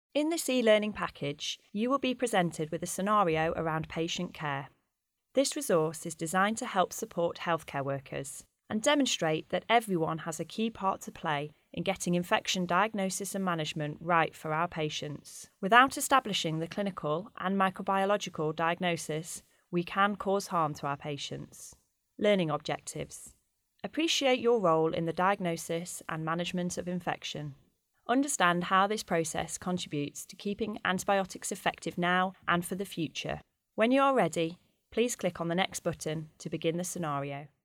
In this e-learning package, you will be presented with a scenario around patient care. This resource is designed to help support healthcare workers and demonstrate that everyone has a key part to play in getting infection diagnosis and management right for our patients. Without establishing the clinical and microbiological diagnosis, we can cause harm to our patients. Learning objectives. Appreciate your role in the diagnosis and management of infection. Understand how this process contributes to keeping antibiotics effective now and for the future. When you are ready, please click on the next button to begin the scenario.